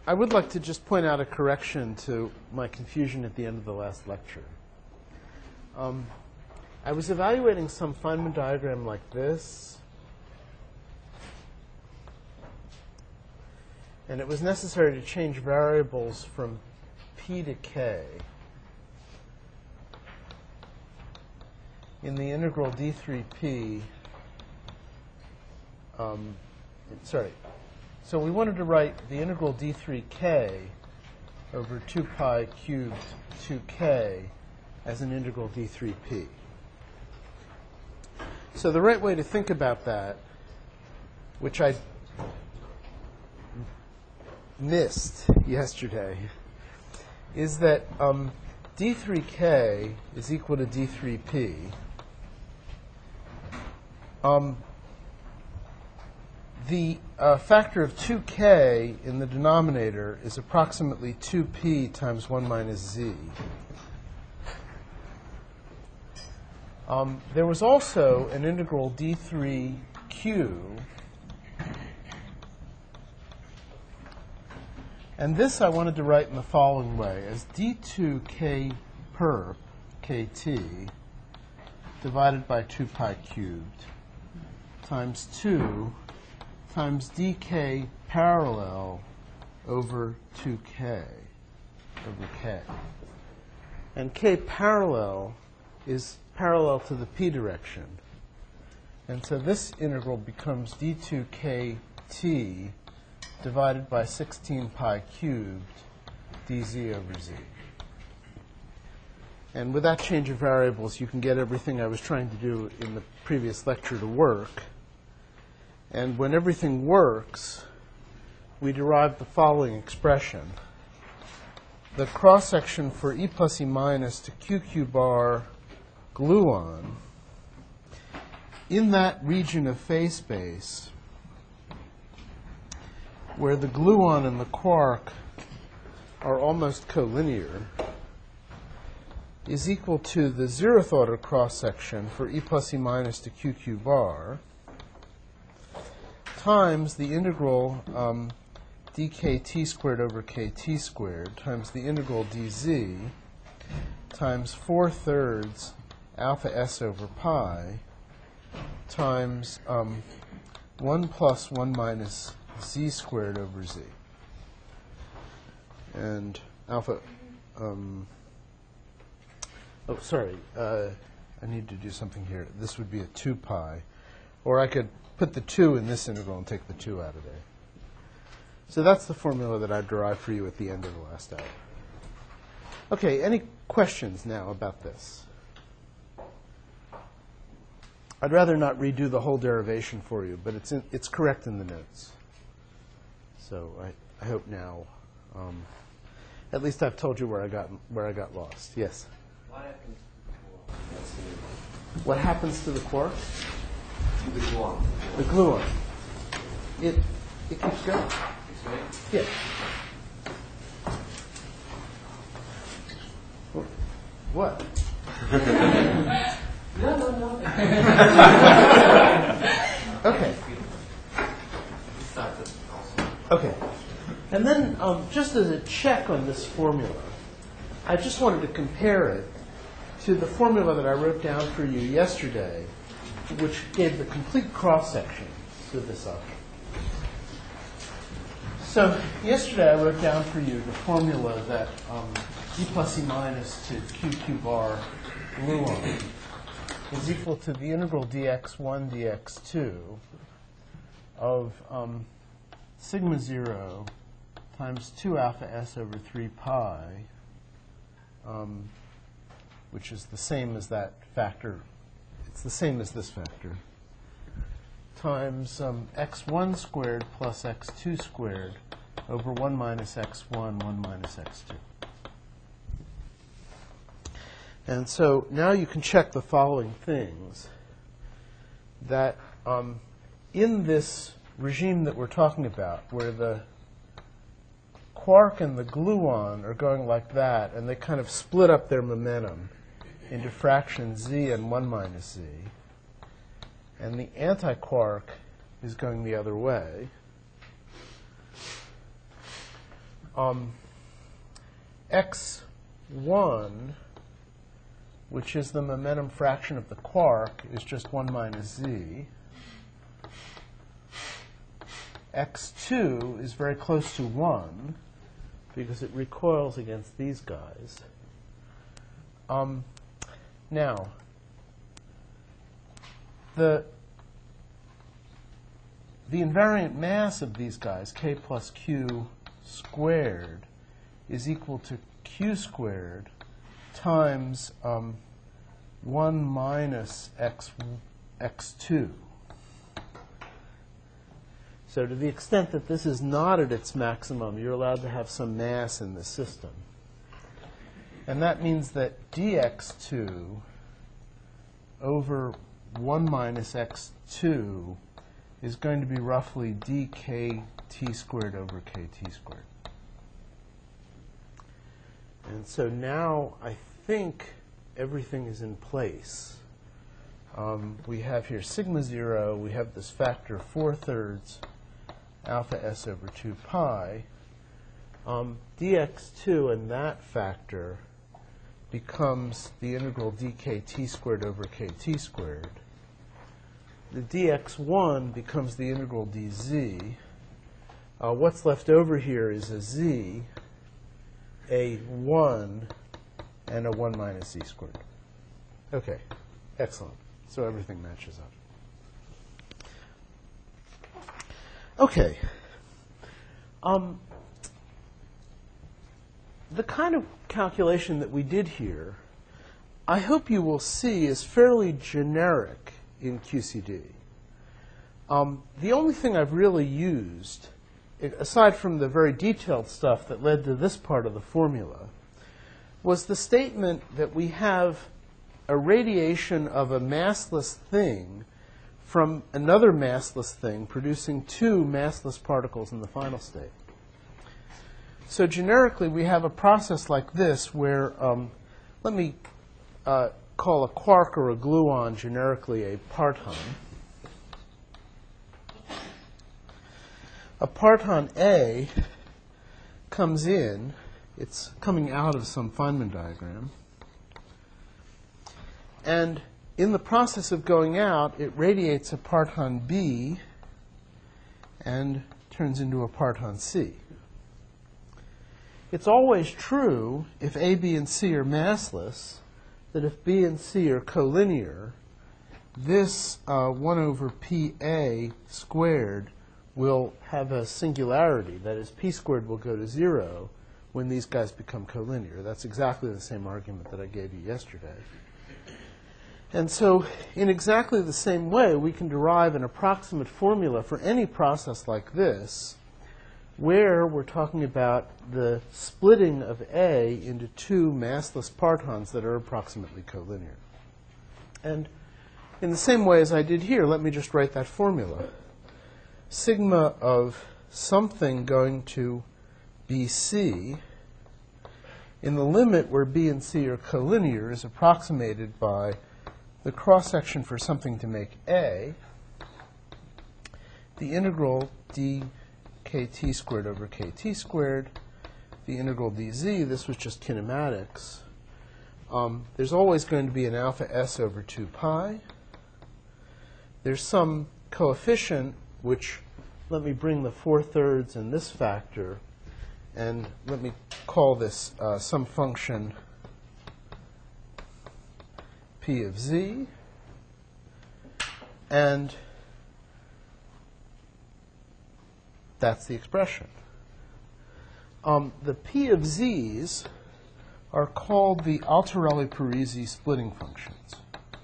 I would like to just point out a correction to my confusion at the end of the last lecture. I was evaluating some Feynman diagram like this, and it was necessary to change variables from p to k in the integral d3p. So we wanted to write the integral d3k over 2 pi cubed 2k as an integral d3p. So the right way to think about that, which I missed yesterday, is that d3k is equal to d3p. The factor of 2k in the denominator is approximately 2p times 1 minus z. There was also an integral d3q, and this I wanted to write in the following way, as d2k perp kt divided by 2 pi cubed times 2 times dk parallel over 2k over k. And k parallel is parallel to the p direction. And so this integral becomes d2kt divided by 16 pi cubed dz over z. And with that change of variables, you can get everything I was trying to do in the previous lecture to work. And when everything works, we derive the following expression. The cross-section for e plus e minus to QQ bar gluon in that region of phase space where the gluon and the quark are almost collinear is equal to the 0th order cross-section for e plus e minus to QQ bar times the integral dkt squared over kt squared times the integral dz times 4/3 alpha s over pi times 1 plus 1 minus z squared over z. And alpha, I need to do something here. This would be a 2 pi. Or I could put the 2 in this integral and take the 2 out of there. So that's the formula that I derived for you at the end of the last hour. Okay, any questions now about this? I'd rather not redo the whole derivation for you, but it's correct in the notes. So I hope now, at least I've told you where I got lost. Yes? What happens to the quark? The gluon. The gluon. It keeps going. Yeah. What? No. Okay. Okay. And then, just as a check on this formula, I just wanted to compare it to the formula that I wrote down for you yesterday, which gave the complete cross-section to this object. So yesterday I wrote down for you the formula that e plus e minus to QQ bar gluon is equal to the integral dx1 dx2 of sigma 0 times 2 alpha s over 3 pi, which is the same as that factor. It's the same as this factor, times x1 squared plus x2 squared over 1 minus x1, 1 minus x2. And so now you can check the following things, that in this regime that we're talking about, where the quark and the gluon are going like that, and they kind of split up their momentum into fractions z and 1 minus z, and the antiquark is going the other way, x1, which is the momentum fraction of the quark, is just 1 minus z. x2 is very close to 1 because it recoils against these guys. Now, the invariant mass of these guys, k plus q squared, is equal to q squared times 1 minus x2. So to the extent that this is not at its maximum, you're allowed to have some mass in the system. And that means that dx2 over 1 minus x2 is going to be roughly dkt squared over kt squared. And so now I think everything is in place. We have here sigma 0. We have this factor 4/3 alpha s over 2 pi. dx2 and that factor becomes the integral dkt squared over kt squared. The dx1 becomes the integral dz. What's left over here is a z, a 1, and a 1 minus z squared. Okay, excellent. So everything matches up. Okay. The kind of calculation that we did here, I hope you will see, is fairly generic in QCD. The only thing I've really used, aside from the very detailed stuff that led to this part of the formula, was the statement that we have a radiation of a massless thing from another massless thing producing two massless particles in the final state. So generically, we have a process like this where, let me call a quark or a gluon generically a parton. A parton A comes in. It's coming out of some Feynman diagram. And in the process of going out, it radiates a parton B and turns into a parton C. It's always true, if A, B, and C are massless, that if B and C are collinear, this 1 over PA squared will have a singularity. That is, P squared will go to 0 when these guys become collinear. That's exactly the same argument that I gave you yesterday. And so in exactly the same way, we can derive an approximate formula for any process like this, where we're talking about the splitting of A into two massless partons that are approximately collinear. And in the same way as I did here, let me just write that formula. Sigma of something going to BC in the limit where B and C are collinear is approximated by the cross-section for something to make A, the integral dkt squared over kt squared, the integral dz, this was just kinematics. There's always going to be an alpha s over 2 pi. There's some coefficient, which, let me bring the 4/3 and this factor, and let me call this some function P of z, and that's the expression. The P of z's are called the Altorelli-Parisi splitting functions.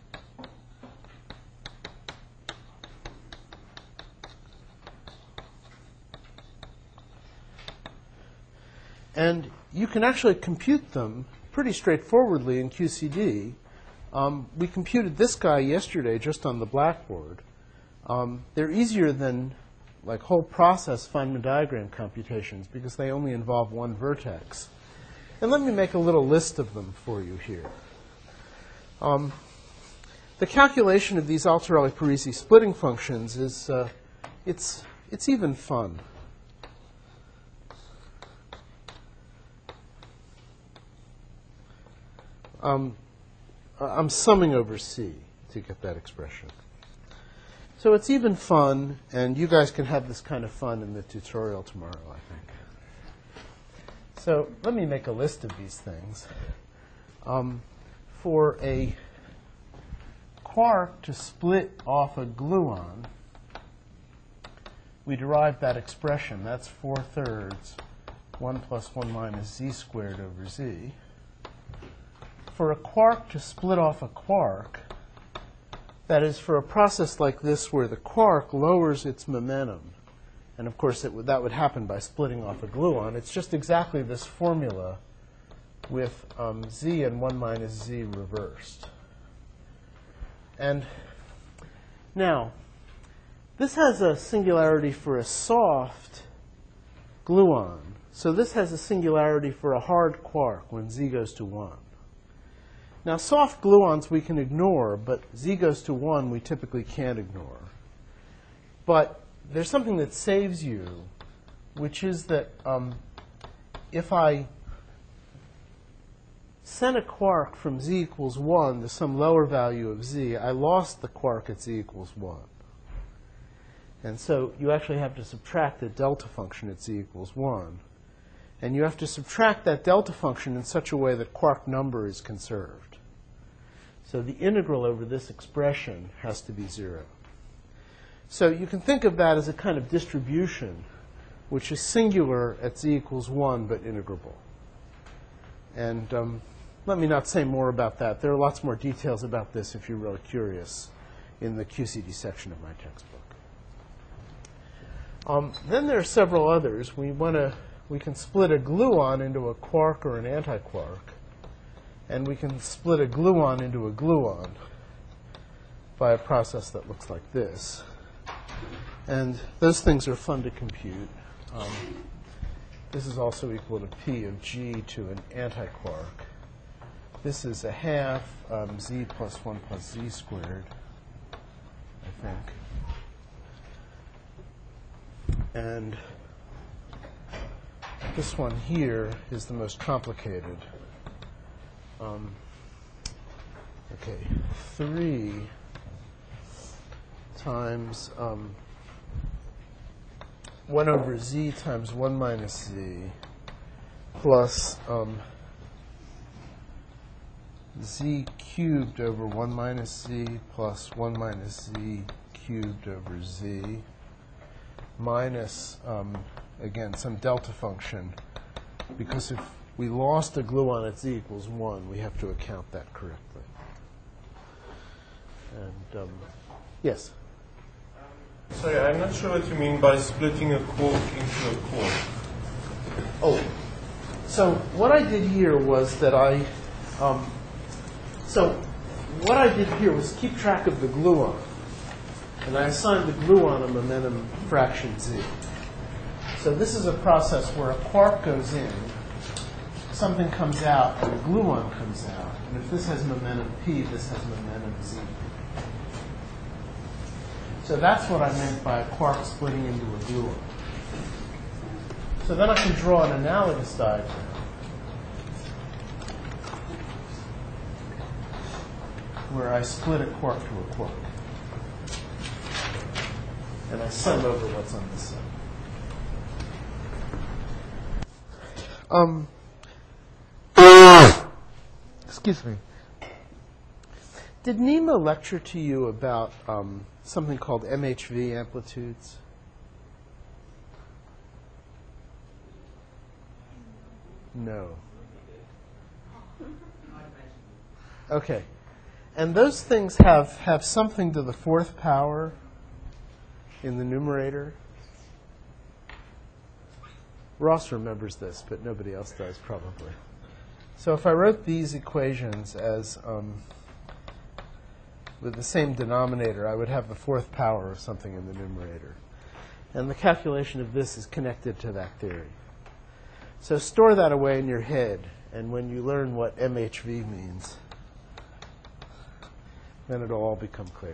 And you can actually compute them pretty straightforwardly in QCD. We computed this guy yesterday just on the blackboard. They're easier than like whole process Feynman diagram computations because they only involve one vertex. And let me make a little list of them for you here. The calculation of these Altorelli-Parisi splitting functions is it's even fun. I'm summing over C to get that expression. So it's even fun, and you guys can have this kind of fun in the tutorial tomorrow, I think. So let me make a list of these things. For a quark to split off a gluon, we derive that expression. That's 4/3, 1 plus 1 minus z squared over z. For a quark to split off a quark, that is, for a process like this where the quark lowers its momentum, and of course that would happen by splitting off a gluon, it's just exactly this formula with z and 1 minus z reversed. And now, this has a singularity for a soft gluon. So this has a singularity for a hard quark when z goes to 1. Now, soft gluons we can ignore, but z goes to 1 we typically can't ignore. But there's something that saves you, which is that if I send a quark from z equals 1 to some lower value of z, I lost the quark at z equals 1. And so you actually have to subtract the delta function at z equals 1. And you have to subtract that delta function in such a way that quark number is conserved. So the integral over this expression has to be 0. So you can think of that as a kind of distribution which is singular at z equals 1 but integrable. And let me not say more about that. There are lots more details about this if you're really curious in the QCD section of my textbook. Then there are several others. We can split a gluon into a quark or an antiquark, and we can split a gluon into a gluon by a process that looks like this. And those things are fun to compute. This is also equal to p of g to an antiquark. This is a half z plus 1 plus z squared, I think. And this one here is the most complicated. Okay, 3 times 1 over z times 1 minus z plus z cubed over 1 minus z plus 1 minus z cubed over z minus, again, some delta function, because if we lost a gluon at z equals 1, we have to account that correctly. And, yes? Sorry, I'm not sure what you mean by splitting a quark into a quark. Oh, so what I did here was that keep track of the gluon. And I assigned the gluon a momentum fraction z. So this is a process where a quark goes in, something comes out, and a gluon comes out. And if this has momentum p, this has momentum z. So that's what I meant by a quark splitting into a gluon. So then I can draw an analogous diagram where I split a quark to a quark. And I sum over what's on this side. Excuse me. Did Nima lecture to you about something called MHV amplitudes? No. Okay. And those things have something to the 4th power in the numerator. Ross remembers this, but nobody else does, probably. So if I wrote these equations as with the same denominator, I would have the 4th power of something in the numerator. And the calculation of this is connected to that theory. So store that away in your head, and when you learn what MHV means, then it'll all become clear.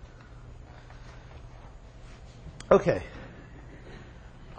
Okay.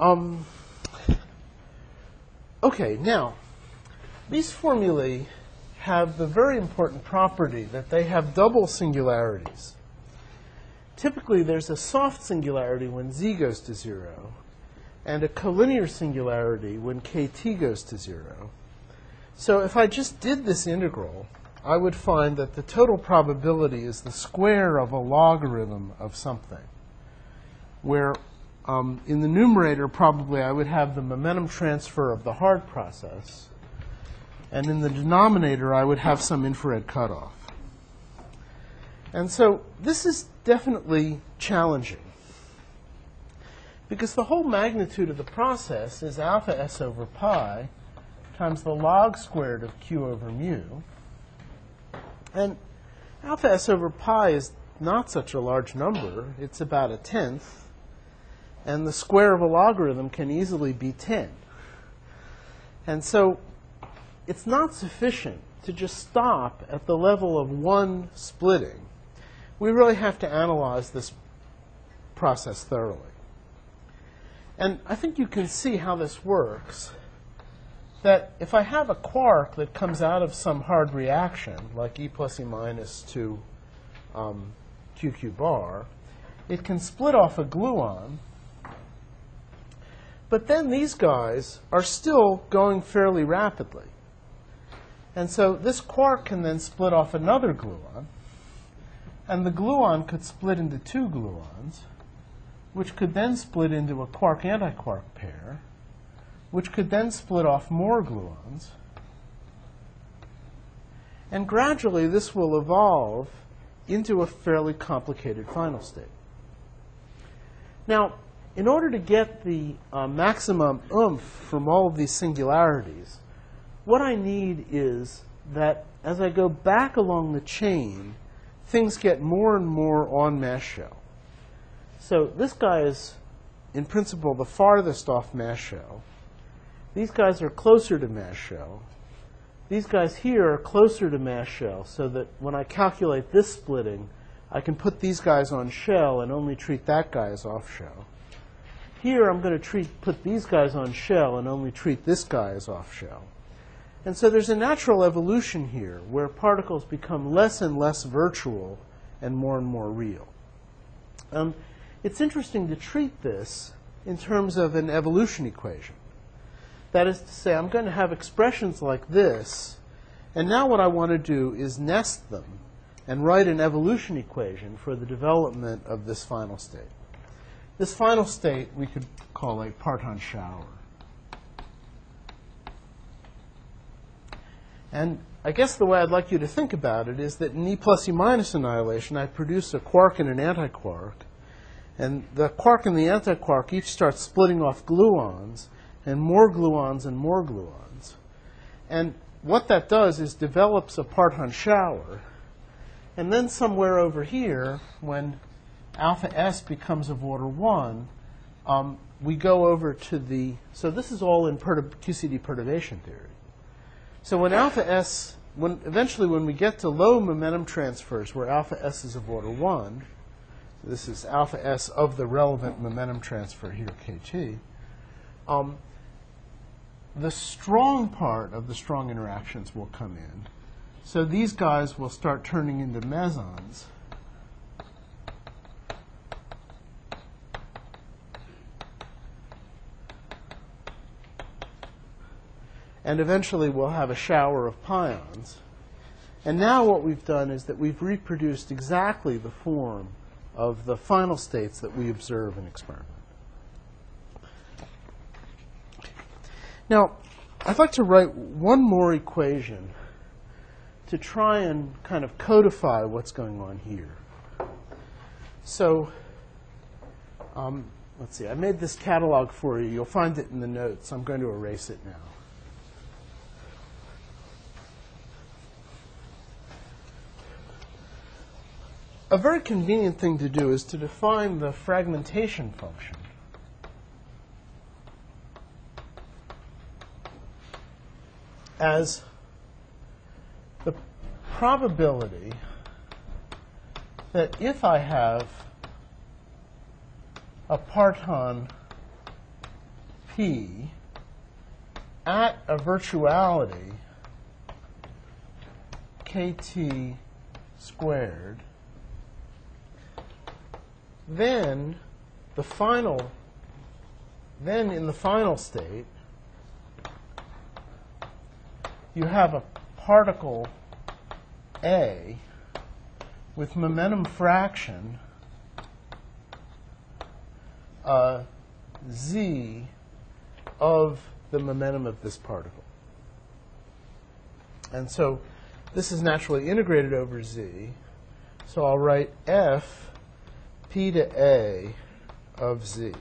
Okay, now, these formulae have the very important property that they have double singularities. Typically, there's a soft singularity when z goes to 0, and a collinear singularity when kt goes to 0. So if I just did this integral, I would find that the total probability is the square of a logarithm of something, where in the numerator, probably I would have the momentum transfer of the hard process, and in the denominator, I would have some infrared cutoff. And so this is definitely challenging, because the whole magnitude of the process is alpha s over pi times the log squared of q over mu. And alpha s over pi is not such a large number. It's about 1/10. And the square of a logarithm can easily be 10. And so it's not sufficient to just stop at the level of one splitting. We really have to analyze this process thoroughly. And I think you can see how this works, that if I have a quark that comes out of some hard reaction, like E plus E minus to QQ bar, it can split off a gluon. But then these guys are still going fairly rapidly. And so this quark can then split off another gluon. And the gluon could split into two gluons, which could then split into a quark-antiquark pair, which could then split off more gluons. And gradually, this will evolve into a fairly complicated final state. Now, in order to get the maximum oomph from all of these singularities, what I need is that as I go back along the chain, things get more and more on mass shell. So this guy is, in principle, the farthest off mass shell. These guys are closer to mass shell. These guys here are closer to mass shell, so that when I calculate this splitting, I can put these guys on shell and only treat that guy as off shell. Here I'm going to put these guys on shell and only treat this guy as off shell. And so there's a natural evolution here where particles become less and less virtual and more real. It's interesting to treat this in terms of an evolution equation. That is to say, I'm going to have expressions like this, and now what I want to do is nest them and write an evolution equation for the development of this final state. This final state we could call a parton shower. And I guess the way I'd like you to think about it is that in E plus E minus annihilation, I produce a quark and an antiquark. And the quark and the antiquark each start splitting off gluons, and more gluons and more gluons. And what that does is develops a parton shower. And then somewhere over here, when alpha s becomes of order 1, we go over to the, so this is all in QCD perturbation theory. So when alpha s, eventually when we get to low momentum transfers where alpha s is of order 1, this is alpha s of the relevant momentum transfer here, kt, the strong part of the strong interactions will come in. So these guys will start turning into mesons. And eventually we'll have a shower of pions. And now what we've done is that we've reproduced exactly the form of the final states that we observe in experiment. Now, I'd like to write one more equation to try and kind of codify what's going on here. So, let's see, I made this catalog for you. You'll find it in the notes. I'm going to erase it now. A very convenient thing to do is to define the fragmentation function as the probability that if I have a parton P at a virtuality kt squared. Then in the final state, you have a particle A with momentum fraction z of the momentum of this particle. And so this is naturally integrated over z. So I'll write f p to a of z.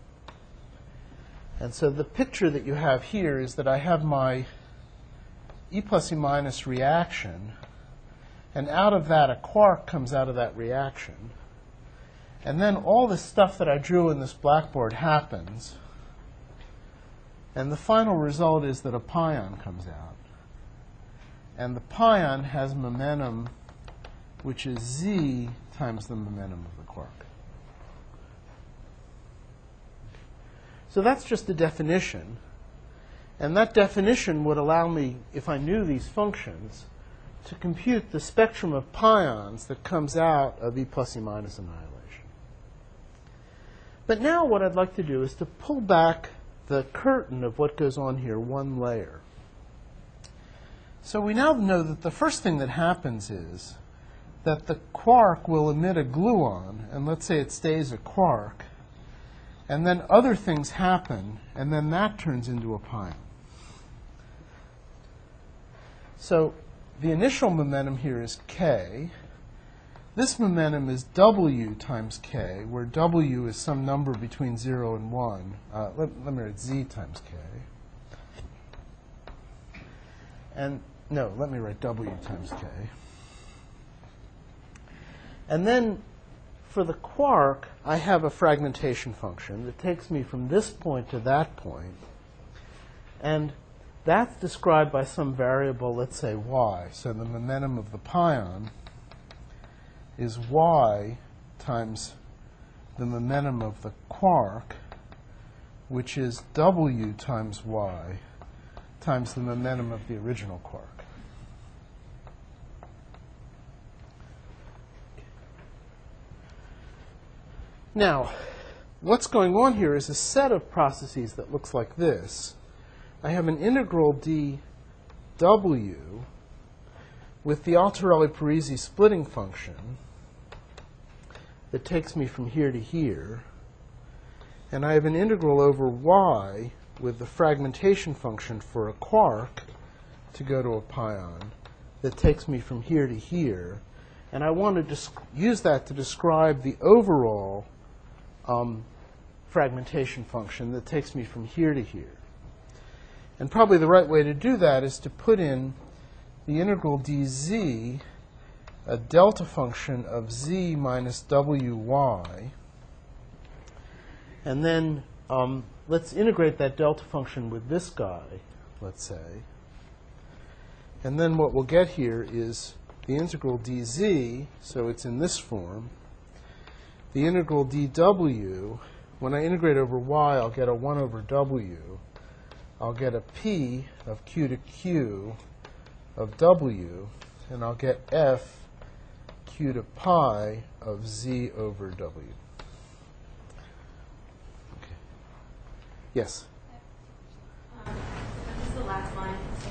And so the picture that you have here is that I have my E plus E minus reaction, and out of that a quark comes out of that reaction. And then all the stuff that I drew in this blackboard happens, and the final result is that a pion comes out. And the pion has momentum which is z times the momentum of the quark. So that's just a definition. And that definition would allow me, if I knew these functions, to compute the spectrum of pions that comes out of E plus E minus annihilation. But now what I'd like to do is to pull back the curtain of what goes on here one layer. So we now know that the first thing that happens is that the quark will emit a gluon, and let's say it stays a quark, and then other things happen, and then that turns into a pion. So the initial momentum here is k. This momentum is w times k, where w is some number between 0 and 1. Let me write z times k. And no, let me write w times k. And then for the quark, I have a fragmentation function that takes me from this point to that point. And that's described by some variable, let's say y. So the momentum of the pion is y times the momentum of the quark, which is w times y times the momentum of the original quark. Now, what's going on here is a set of processes that looks like this. I have an integral dw with the Alterelli-Parisi splitting function that takes me from here to here. And I have an integral over y with the fragmentation function for a quark to go to a pion that takes me from here to here. And I want to use that to describe the overall fragmentation function that takes me from here to here. And probably the right way to do that is to put in the integral dz, a delta function of z minus wy. And then let's integrate that delta function with this guy, let's say. And then what we'll get here is the integral dz, so it's in this form. The integral dw, when I integrate over y, I'll get a 1 over w. I'll get a p of q to q of w, and I'll get f q to pi of z over w. Okay. Yes? What does the last line say?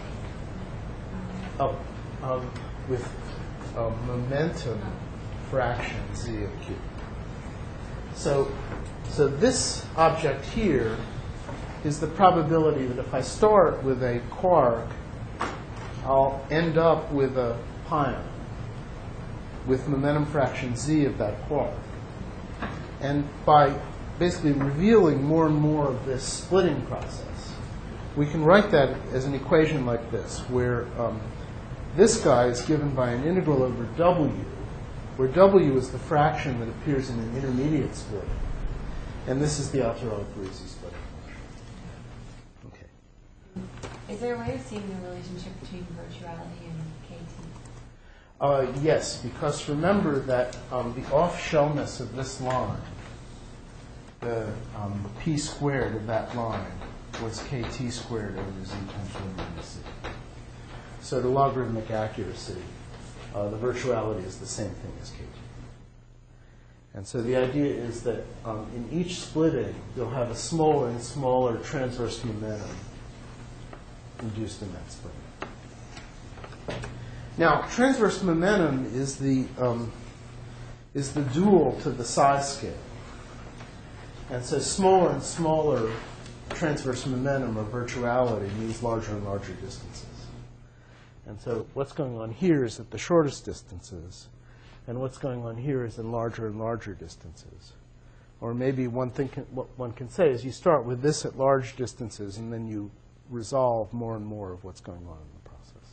With momentum fraction z of q. So this object here is the probability that if I start with a quark, I'll end up with a pion with momentum fraction z of that quark. And by basically revealing more and more of this splitting process, we can write that as an equation like this, where this guy is given by an integral over w, where w is the fraction that appears in an intermediate split. And this is the Alterelli-Parisi splitting. Okay. Is there a way of seeing the relationship between virtuality and KT? Yes, because remember that the off-shellness of this line, the p squared of that line, was kt squared over z times 1 minus c. So the logarithmic accuracy the virtuality is the same thing as KT. And so the idea is that in each splitting, you'll have a smaller and smaller transverse momentum induced in that splitting. Now, transverse momentum is the dual to the size scale. And so smaller and smaller transverse momentum or virtuality means larger and larger distances. And so what's going on here is at the shortest distances, and what's going on here is in larger and larger distances. Or maybe what one can say is you start with this at large distances, and then you resolve more and more of what's going on in the process.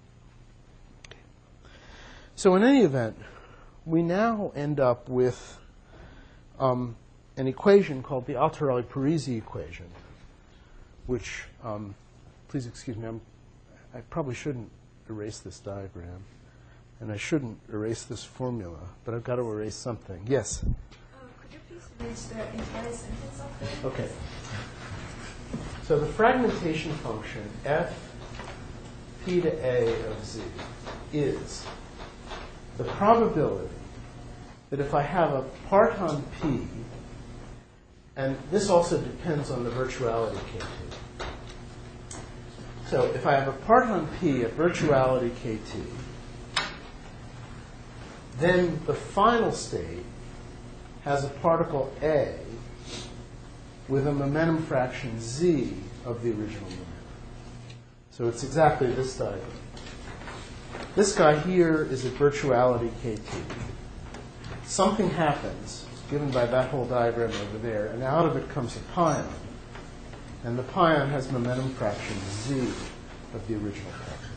So in any event, we now end up with an equation called the Altarelli-Parisi equation, which, please excuse me, I probably shouldn't erase this diagram, and I shouldn't erase this formula, but I've got to erase something. Yes? Could you please erase the entire sentence of it? Okay. So the fragmentation function f p to a of z is the probability that if I have a parton p, and this also depends on the virtuality kt. So if I have a parton p at virtuality kt, then the final state has a particle A with a momentum fraction z of the original momentum. So it's exactly this diagram. This guy here is at virtuality kt. Something happens, given by that whole diagram over there, and out of it comes a pion. And the pion has momentum fraction z of the original fraction.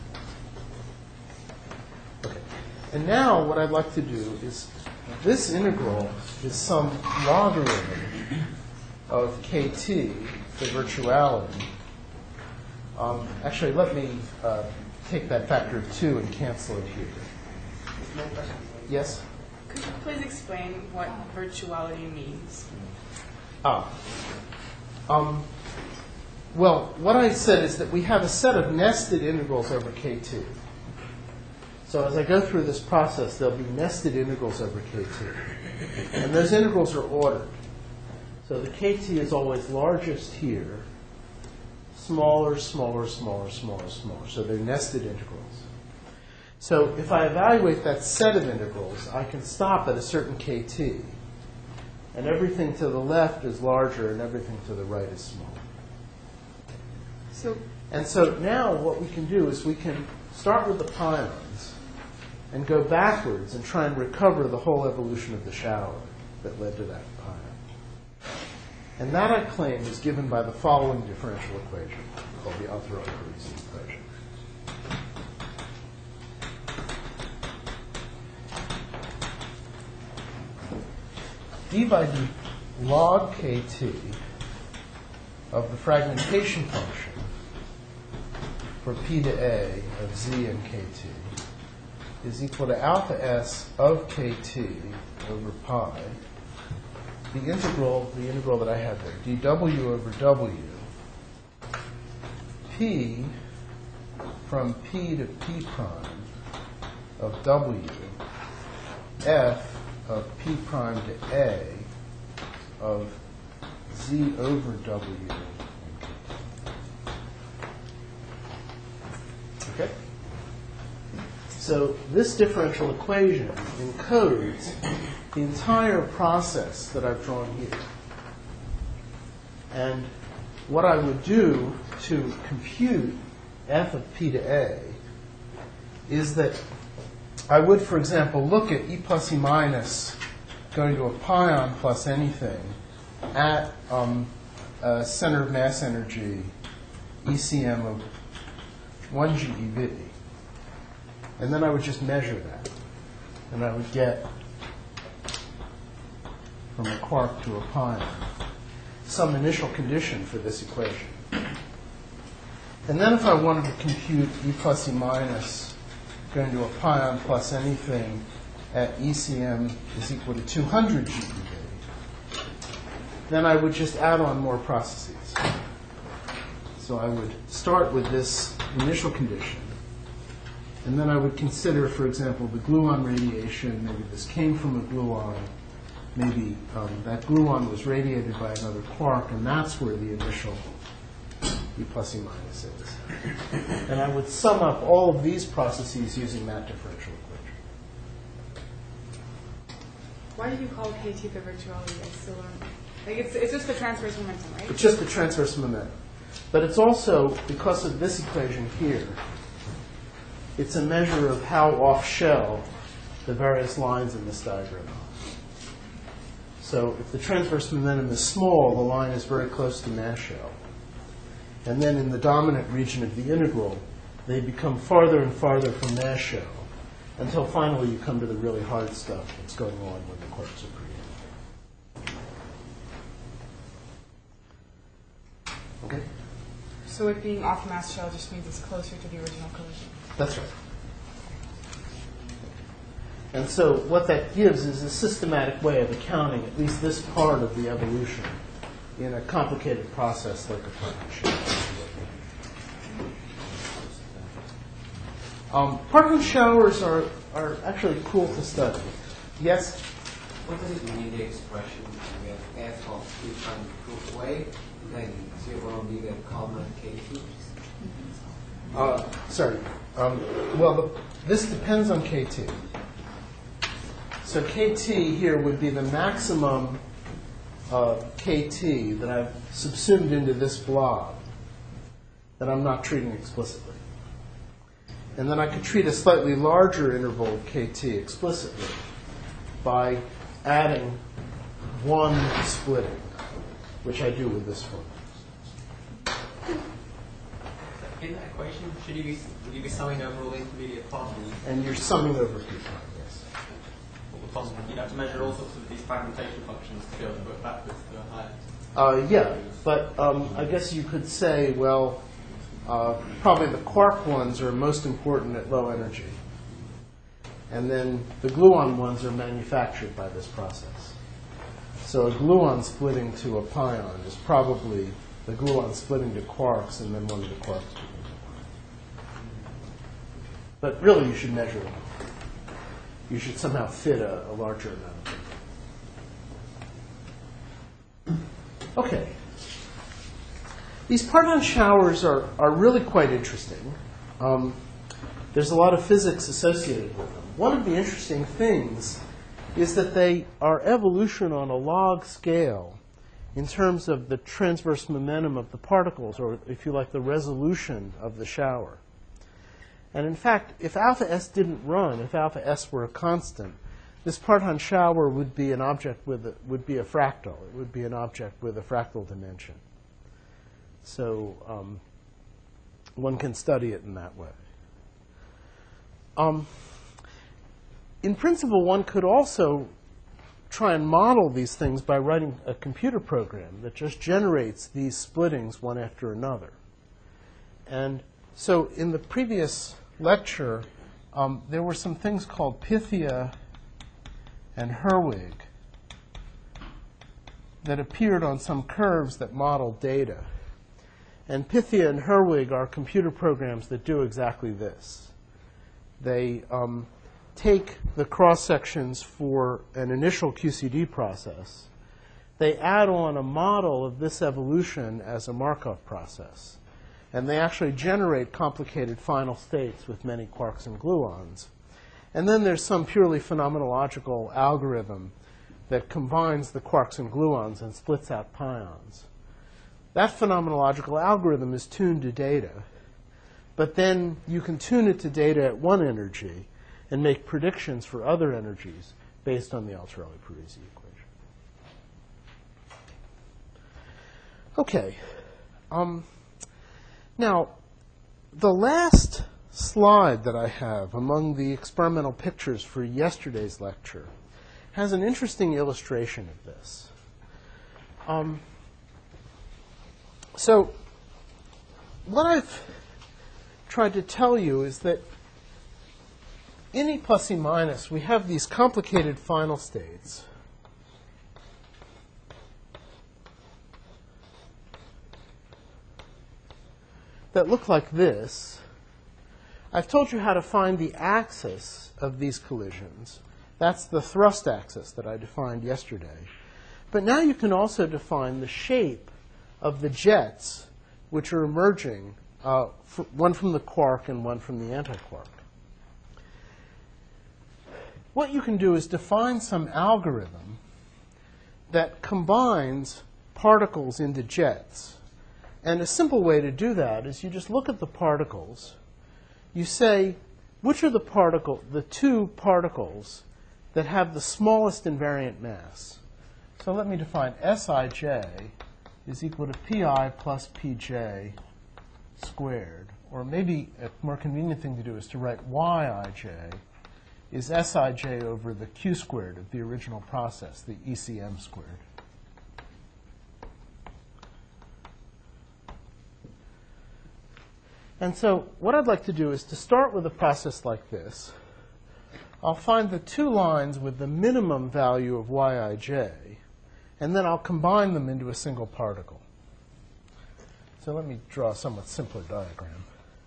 Okay. And now what I'd like to do is, this integral is some logarithm of kt, the virtuality. Actually, let me take that factor of 2 and cancel it here. Yes? Could you please explain what virtuality means? Well, what I said is that we have a set of nested integrals over kt. So as I go through this process, there'll be nested integrals over kt. And those integrals are ordered. So the kt is always largest here, smaller, smaller, smaller, smaller, smaller. So they're nested integrals. So if I evaluate that set of integrals, I can stop at a certain kt. And everything to the left is larger, and everything to the right is smaller. And so now what we can do is we can start with the pions and go backwards and try and recover the whole evolution of the shower that led to that pion. And that, I claim, is given by the following differential equation, called the Altarelli-Parisi equation. d by d log kt of the fragmentation function for p to a of z and kt is equal to alpha s of kt over pi, the integral that I had there, dw over w, p from p to p prime of w, f of p prime to a of z over w. Okay? So this differential equation encodes the entire process that I've drawn here. And what I would do to compute f of p to a is that I would, for example, look at E plus E minus going to a pion plus anything at a center of mass energy ECM of 1 GeV. And then I would just measure that. And I would get from a quark to a pion some initial condition for this equation. And then if I wanted to compute E plus E minus going to a pion plus anything at ECM is equal to 200 GeV, then I would just add on more processes. So I would start with this initial condition, And then I would consider, for example, the gluon radiation. Maybe this came from a gluon. Maybe that gluon was radiated by another quark, and that's where the initial E plus E minus is. And I would sum up all of these processes using that differential equation. Why did you call KT the virtuality? I still don't. Like it's just the transverse momentum, right? It's just the transverse momentum. But it's also, because of this equation here, it's a measure of how off-shell the various lines in this diagram are. So if the transverse momentum is small, the line is very close to mass shell. And then in the dominant region of the integral, they become farther and farther from mass shell until finally you come to the really hard stuff that's going on when the quarks are created. Okay? So it being off mass shell just means it's closer to the original collision. That's right. And so what that gives is a systematic way of accounting at least this part of the evolution in a complicated process like a partnership. Partner showers are actually cool to study. Yes? What does it mean, the expression we have f of 3 times proof way, then 0 will be the common KT? Sorry. This depends on KT. So KT here would be the maximum KT that I've subsumed into this blob that I'm not treating explicitly. And then I could treat a slightly larger interval of KT explicitly by adding one splitting, which I do with this one. In that equation, would you be summing over all the intermediate quantities? And you're summing over p prime, yes. What would possible? You'd have to measure all sorts of these fragmentation functions to be able to work backwards to a higher. Yeah, but I guess you could say, well, probably the quark ones are most important at low energy. And then the gluon ones are manufactured by this process. So a gluon splitting to a pion is probably the gluon splitting to quarks and then one of the quarks. But really you should measure them. You should somehow fit a larger amount of them. Okay. These parton showers are really quite interesting. There's a lot of physics associated with them. One of the interesting things is that they are evolution on a log scale in terms of the transverse momentum of the particles, or if you like, the resolution of the shower. And in fact, if alpha s didn't run, if alpha s were a constant, this parton shower would be an object would be a fractal. It would be an object with a fractal dimension. So one can study it in that way. In principle, one could also try and model these things by writing a computer program that just generates these splittings one after another. And so in the previous lecture, there were some things called Pythia and Herwig that appeared on some curves that modeled data. And Pythia and Herwig are computer programs that do exactly this. They take the cross-sections for an initial QCD process. They add on a model of this evolution as a Markov process. And they actually generate complicated final states with many quarks and gluons. And then there's some purely phenomenological algorithm that combines the quarks and gluons and splits out pions. That phenomenological algorithm is tuned to data. But then you can tune it to data at one energy and make predictions for other energies based on the Altarelli-Parisi equation. Okay. Now, the last slide that I have among the experimental pictures for yesterday's lecture has an interesting illustration of this. So what I've tried to tell you is that in E plus E minus, we have these complicated final states. That look like this. I've told you how to find the axis of these collisions. That's the thrust axis that I defined yesterday. But now you can also define the shape of the jets which are emerging, one from the quark and one from the antiquark. What you can do is define some algorithm that combines particles into jets. And a simple way to do that is you just look at the particles. You say, which are the two particles that have the smallest invariant mass? So let me define Sij is equal to Pi plus Pj squared. Or maybe a more convenient thing to do is to write Yij is Sij over the Q squared of the original process, the ECM squared. And so what I'd like to do is to start with a process like this. I'll find the two lines with the minimum value of Yij, and then I'll combine them into a single particle. So let me draw a somewhat simpler diagram.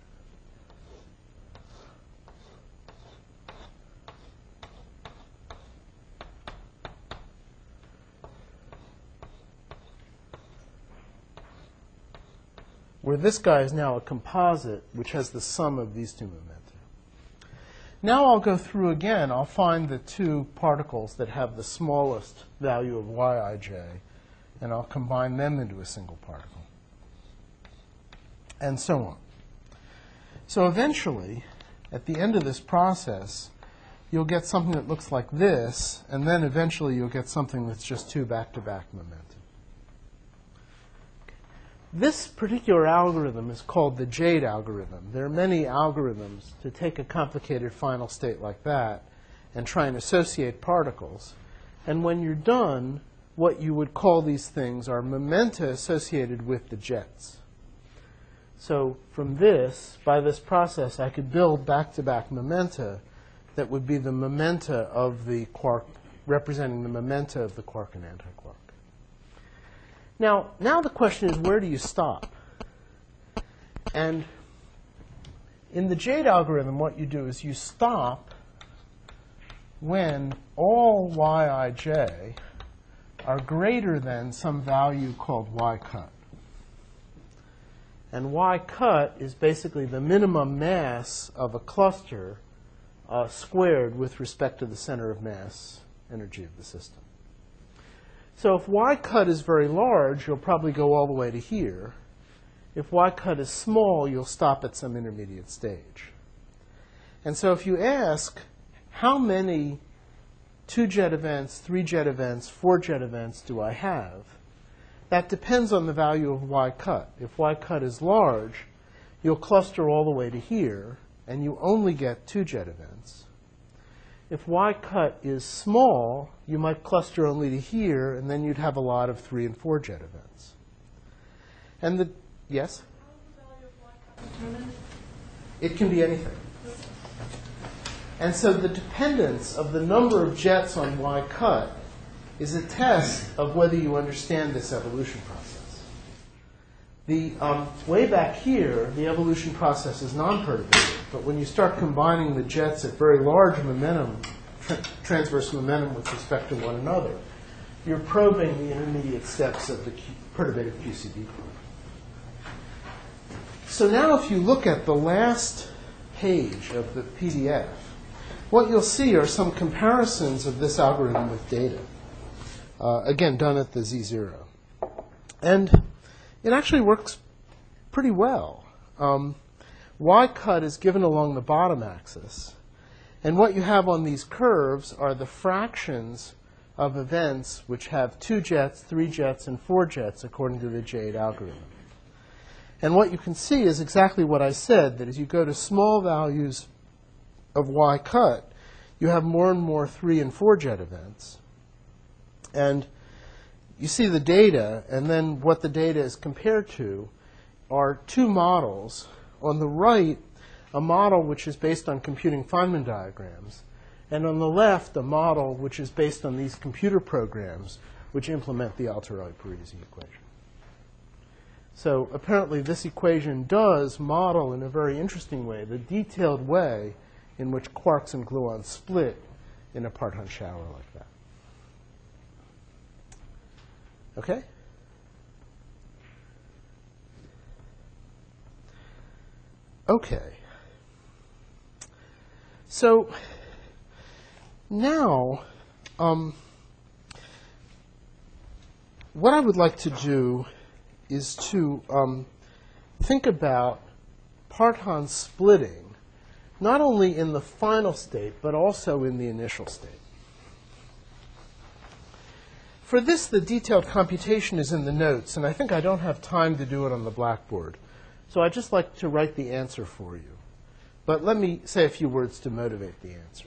Where this guy is now a composite which has the sum of these two momenta. Now I'll go through again. I'll find the two particles that have the smallest value of Yij, and I'll combine them into a single particle, and so on. So eventually, at the end of this process, you'll get something that looks like this, and then eventually you'll get something that's just two back-to-back momenta. This particular algorithm is called the Jade algorithm. There are many algorithms to take a complicated final state like that and try and associate particles. And when you're done, what you would call these things are momenta associated with the jets. So from this, by this process, I could build back-to-back momenta that would be the momenta of the quark, representing the momenta of the quark and antiquark. Now the question is, where do you stop? And in the Jade algorithm, what you do is you stop when all Yij are greater than some value called Y cut. And Y cut is basically the minimum mass of a cluster squared with respect to the center of mass energy of the system. So if Y cut is very large, you'll probably go all the way to here. If Y cut is small, you'll stop at some intermediate stage. And so if you ask, how many 2-jet events, 3-jet events, 4-jet events do I have? That depends on the value of Y cut. If Y cut is large, you'll cluster all the way to here, and you only get 2-jet events. If Y cut is small, you might cluster only to here, and then you'd have a lot of 3 and 4-jet events. And the, yes? How is the value of Y cut determined? It can be anything. And so the dependence of the number of jets on Y cut is a test of whether you understand this evolution process. The way back here, the evolution process is non-perturbative, but when you start combining the jets at very large momentum, transverse momentum with respect to one another, you're probing the intermediate steps of the perturbative QCD. So now if you look at the last page of the PDF, what you'll see are some comparisons of this algorithm with data, again, done at the Z0. And it actually works pretty well. Y cut is given along the bottom axis. And what you have on these curves are the fractions of events which have 2 jets, 3 jets, and 4 jets according to the Jade algorithm. And what you can see is exactly what I said, that as you go to small values of Y cut, you have more and more 3 and 4 jet events. And you see the data, and then what the data is compared to are two models. On the right, a model which is based on computing Feynman diagrams, and on the left, a model which is based on these computer programs which implement the Altairelli-Parisi equation. So apparently this equation does model in a very interesting way the detailed way in which quarks and gluons split in a parton shower like that. Okay? Okay. So now, what I would like to do is to think about parton splitting, not only in the final state, but also in the initial state. For this, the detailed computation is in the notes, and I think I don't have time to do it on the blackboard. So I'd just like to write the answer for you. But let me say a few words to motivate the answer.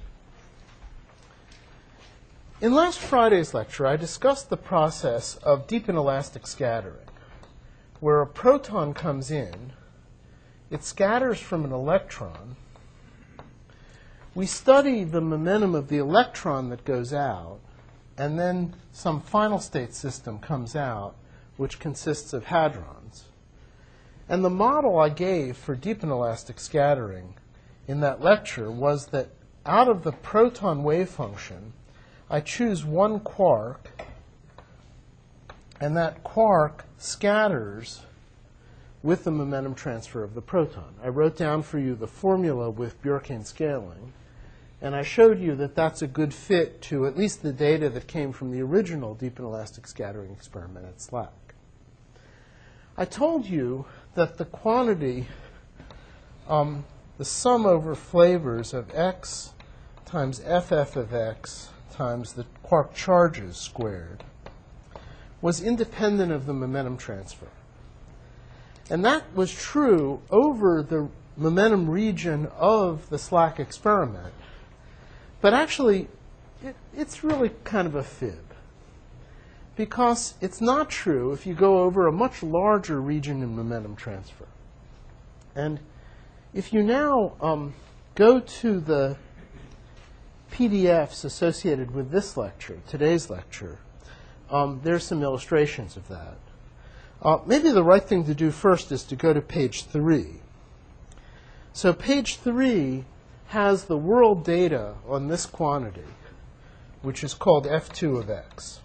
In last Friday's lecture, I discussed the process of deep inelastic scattering, where a proton comes in, it scatters from an electron. We study the momentum of the electron that goes out, and then some final state system comes out, which consists of hadrons. And the model I gave for deep inelastic scattering in that lecture was that out of the proton wave function, I choose one quark, and that quark scatters with the momentum transfer of the proton. I wrote down for you the formula with Bjorkane scaling, and I showed you that that's a good fit to at least the data that came from the original deep inelastic scattering experiment at SLAC. I told you that the quantity, the sum over flavors of x times ff of x times the quark charges squared was independent of the momentum transfer. And that was true over the momentum region of the SLAC experiment. But actually, it's really kind of a fib. Because it's not true if you go over a much larger region in momentum transfer. And if you now go to the PDFs associated with this lecture, today's lecture, there's some illustrations of that. Maybe the right thing to do first is to go to page 3. So page 3 has the world data on this quantity, which is called F2 of x.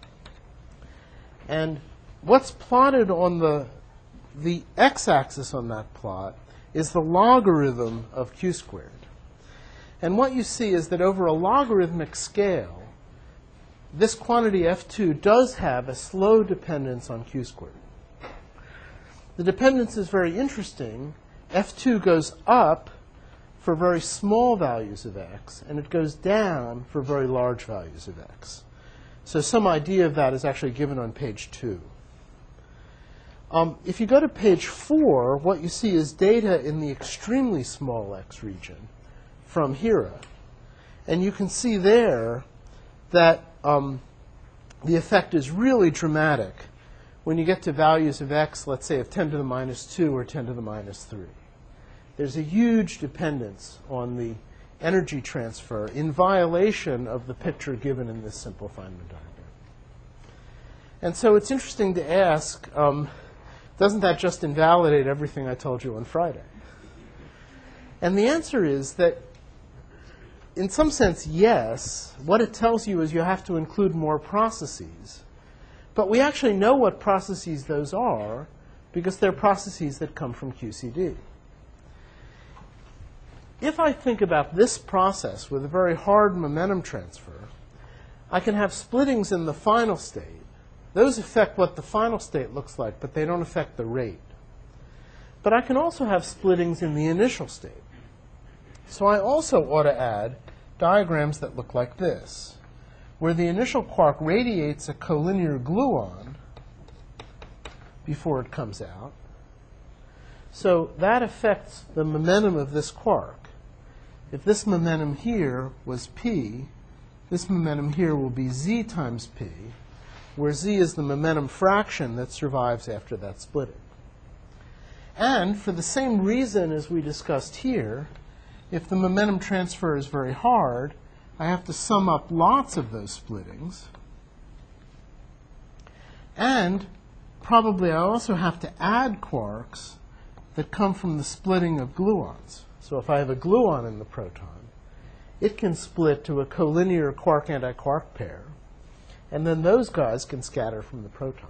And what's plotted on the x-axis on that plot is the logarithm of q squared. And what you see is that over a logarithmic scale, this quantity F2 does have a slow dependence on q squared. The dependence is very interesting. F2 goes up for very small values of x, and it goes down for very large values of x. So some idea of that is actually given on page 2. If you go to page 4, what you see is data in the extremely small x region from Hira. And you can see there that the effect is really dramatic when you get to values of x, let's say, of 10 to the minus 2 or 10 to the minus 3. There's a huge dependence on the energy transfer in violation of the picture given in this simple Feynman diagram. And so it's interesting to ask, doesn't that just invalidate everything I told you on Friday? And the answer is that, in some sense, yes. What it tells you is you have to include more processes. But we actually know what processes those are because they're processes that come from QCD. If I think about this process with a very hard momentum transfer, I can have splittings in the final state. Those affect what the final state looks like, but they don't affect the rate. But I can also have splittings in the initial state. So I also ought to add diagrams that look like this, where the initial quark radiates a collinear gluon before it comes out. So that affects the momentum of this quark. If this momentum here was p, this momentum here will be z times p, where z is the momentum fraction that survives after that splitting. And for the same reason as we discussed here, if the momentum transfer is very hard, I have to sum up lots of those splittings. And probably I also have to add quarks that come from the splitting of gluons. So if I have a gluon in the proton, it can split to a collinear quark-antiquark pair, and then those guys can scatter from the proton.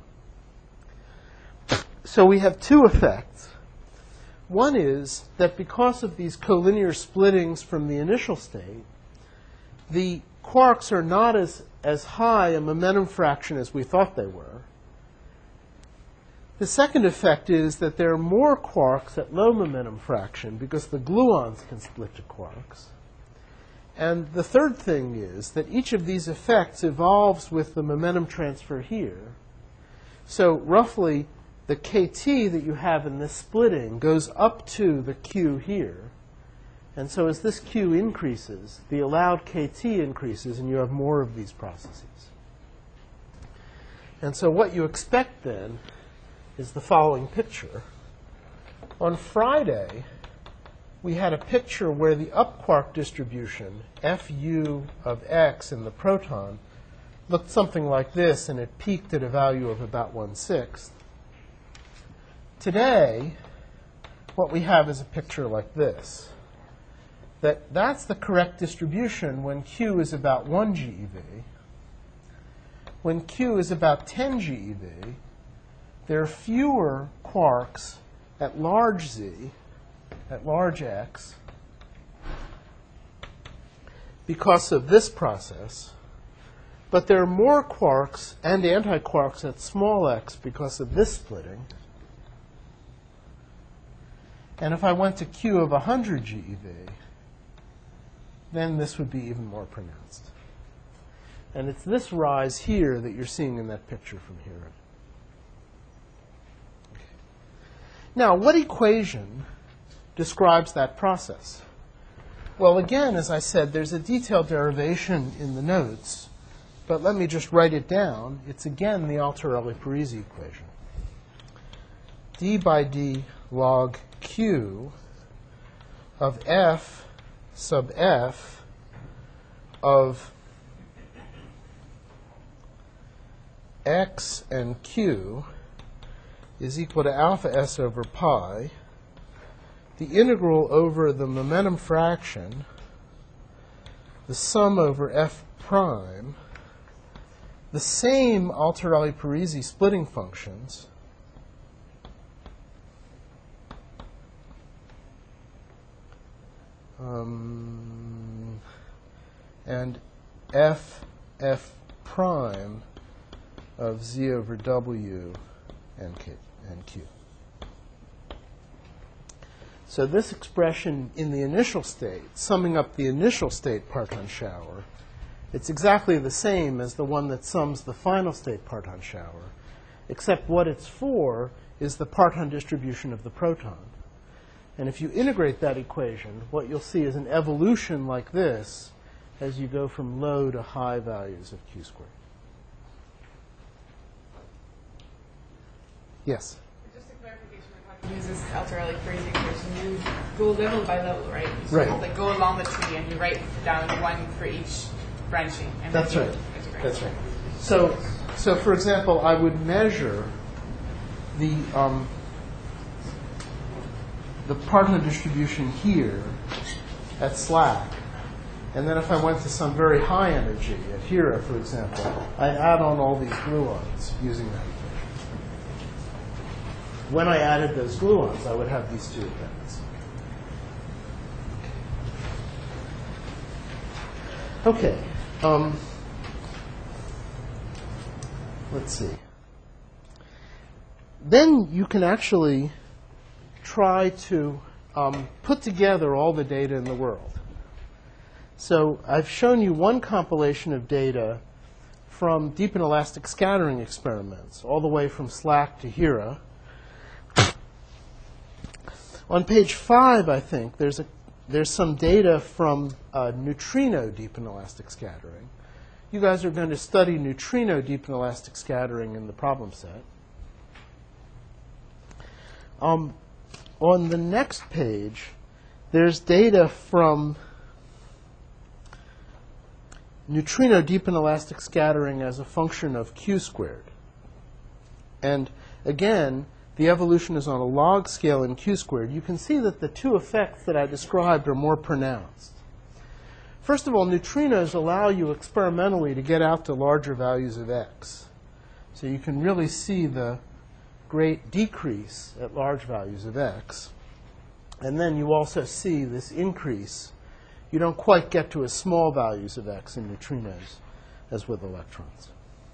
So we have two effects. One is that because of these collinear splittings from the initial state, the quarks are not as high a momentum fraction as we thought they were. The second effect is that there are more quarks at low momentum fraction because the gluons can split to quarks. And the third thing is that each of these effects evolves with the momentum transfer here. So roughly, the kT that you have in this splitting goes up to the Q here. And so as this Q increases, the allowed kT increases, and you have more of these processes. And so what you expect then is the following picture. On Friday, we had a picture where the up quark distribution, Fu of x in the proton, looked something like this, and it peaked at a value of about 1/6. Today, what we have is a picture like this. That's the correct distribution when Q is about 1 GeV. When Q is about 10 GeV, there are fewer quarks at large Z, at large X, because of this process, but there are more quarks and antiquarks at small x because of this splitting. And if I went to Q of 100 GeV, then this would be even more pronounced. And it's this rise here that you're seeing in that picture from here. Okay. Now, what equation describes that process? Well, again, as I said, there's a detailed derivation in the notes, but let me just write it down. It's again the Alterelli-Parisi equation. d by d log Q of F sub F of X and Q is equal to alpha S over pi, the integral over the momentum fraction, the sum over F prime, the same Alterelli-Parisi splitting functions, and F prime of Z over W and Q. So this expression in the initial state, summing up the initial state parton shower, it's exactly the same as the one that sums the final state parton shower, except what it's for is the parton distribution of the proton. And if you integrate that equation, what you'll see is an evolution like this as you go from low to high values of Q squared. Yes? Just a clarification, when you use this Alterelli-Parisi equation, you go level by level, right? You Right. sort of like go along the tree and you write down one for each branching. And That's then you right. integrate. That's right. So for example, I would measure the parton distribution here at slack. And then if I went to some very high energy, at Hira, for example, I'd add on all these gluons using that equation. When I added those gluons, I would have these two effects. Okay. Let's see. Then you can actually try to put together all the data in the world. So I've shown you one compilation of data from deep and elastic scattering experiments, all the way from SLAC to Hira. On page 5, I think, there's some data from neutrino deep and elastic scattering. You guys are going to study neutrino deep and elastic scattering in the problem set. On the next page, there's data from neutrino deep and elastic scattering as a function of Q squared. And again, the evolution is on a log scale in q squared. You can see that the two effects that I described are more pronounced. First of all, neutrinos allow you experimentally to get out to larger values of x. So you can really see the great decrease at large values of x. And then you also see this increase. You don't quite get to as small values of x in neutrinos as with electrons.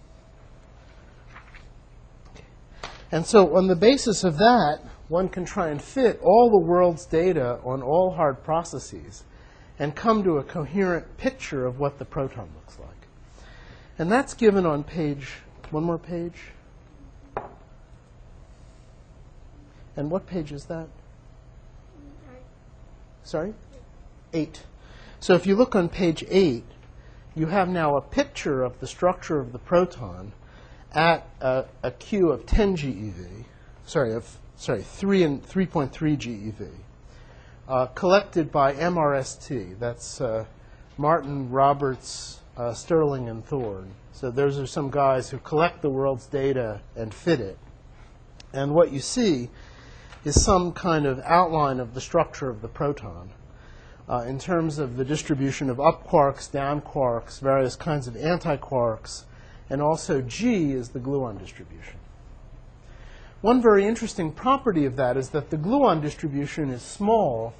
And so on the basis of that, one can try and fit all the world's data on all hard processes and come to a coherent picture of what the proton looks like. And that's given on page, one more page. And what page is that? Sorry? 8. So if you look on page 8, you have now a picture of the structure of the proton at a Q of 10 GeV, 3.3 GeV, collected by MRST. That's Martin, Roberts, Stirling, and Thorne. So those are some guys who collect the world's data and fit it. And what you see is some kind of outline of the structure of the proton in terms of the distribution of up quarks, down quarks, various kinds of anti-quarks, and also G is the gluon distribution. One very interesting property of that is that the gluon distribution is small.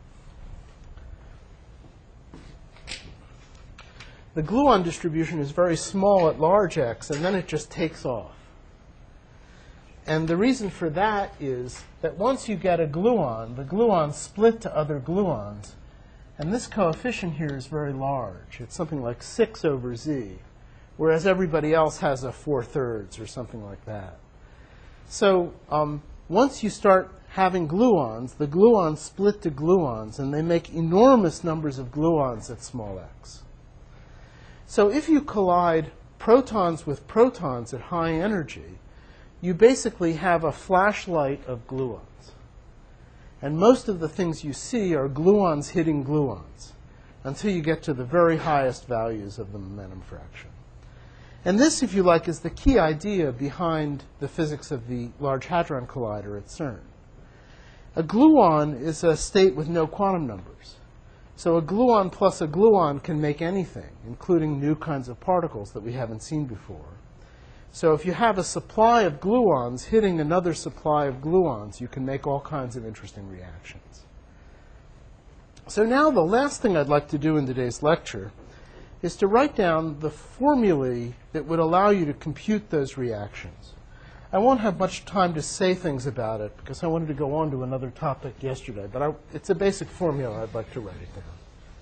The gluon distribution is very small at large x, and then it just takes off. And the reason for that is that once you get a gluon, the gluons split to other gluons, and this coefficient here is very large. It's something like 6 over z, whereas everybody else has a 4/3 or something like that. So once you start having gluons, the gluons split to gluons, and they make enormous numbers of gluons at small x. So if you collide protons with protons at high energy, you basically have a flashlight of gluons. And most of the things you see are gluons hitting gluons until you get to the very highest values of the momentum fraction. And this, if you like, is the key idea behind the physics of the Large Hadron Collider at CERN. A gluon is a state with no quantum numbers. So a gluon plus a gluon can make anything, including new kinds of particles that we haven't seen before. So if you have a supply of gluons hitting another supply of gluons, you can make all kinds of interesting reactions. So now the last thing I'd like to do in today's lecture is to write down the formulae that would allow you to compute those reactions. I won't have much time to say things about it because I wanted to go on to another topic yesterday, but it's a basic formula. I'd like to write it down.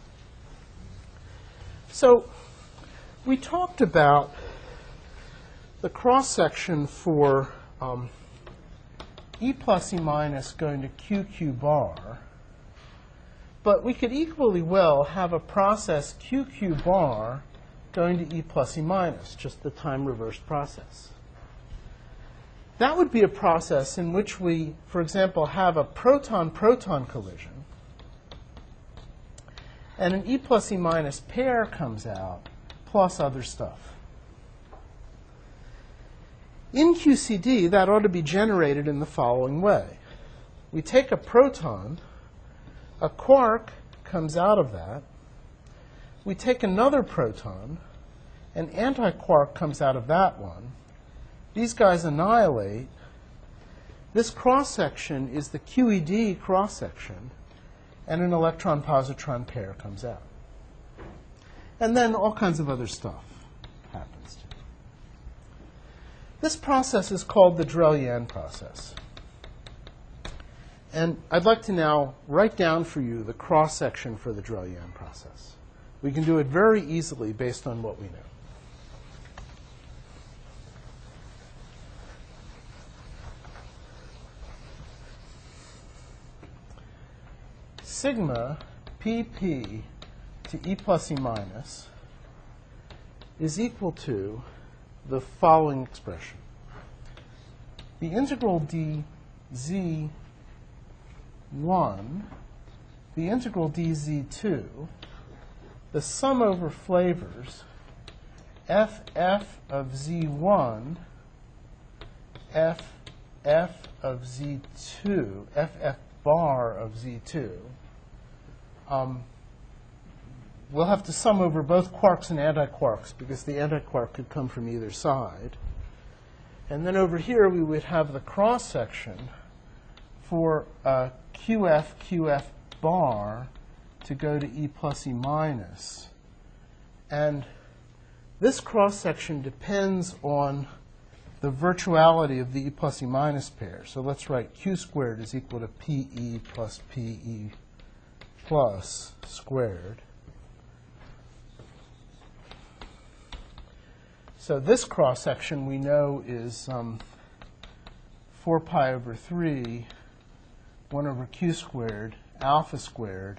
So we talked about the cross-section for E plus E minus going to QQ bar, but we could equally well have a process QQ bar going to E plus E minus, just the time-reversed process. That would be a process in which we, for example, have a proton-proton collision, and an E plus E minus pair comes out, plus other stuff. In QCD, that ought to be generated in the following way. We take a proton, a quark comes out of that. We take another proton, an antiquark comes out of that one. These guys annihilate. This cross-section is the QED cross-section, and an electron-positron pair comes out. And then all kinds of other stuff happens. This process is called the Drell-Yan process. And I'd like to now write down for you the cross-section for the Drell-Yan process. We can do it very easily based on what we know. Sigma pp to E plus E minus is equal to the following expression. The integral dz1, the integral dz2, the sum over flavors, ff of z1, f f of z2, ff bar of z2, we'll have to sum over both quarks and antiquarks because the antiquark could come from either side. And then over here we would have the cross-section for qf bar to go to e plus e minus. And this cross-section depends on the virtuality of the e plus e minus pair. So let's write q squared is equal to pe plus pe plus squared. So this cross-section we know is 4 pi over 3, 1 over q squared, alpha squared.